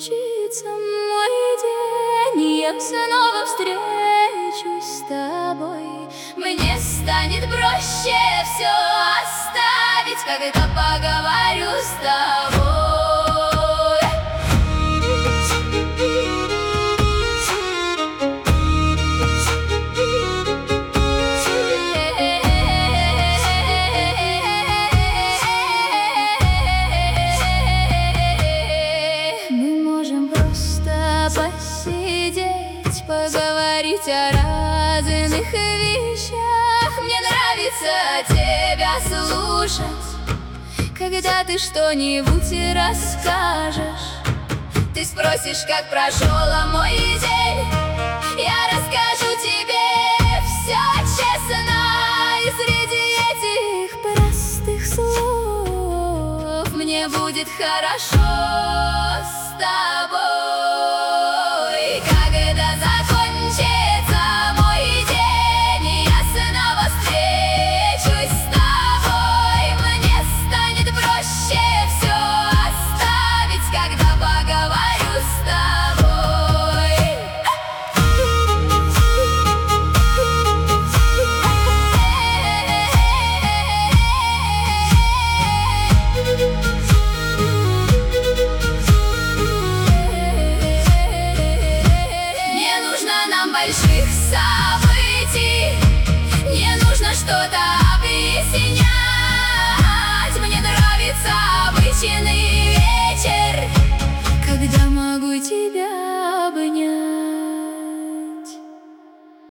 закончится мой день, и я снова встречусь с тобой, мне станет проще все оставить, когда поговорю с тобой. Посидеть, поговорить о разных вещах. Мне нравится тебя слушать, когда ты что-нибудь расскажешь. Ты спросишь, как прошел мой день, я расскажу тебе все честно. И среди этих простых слов мне будет хорошо с тобой. Больших событий не нужно что-то объяснять. Мне нравится обычный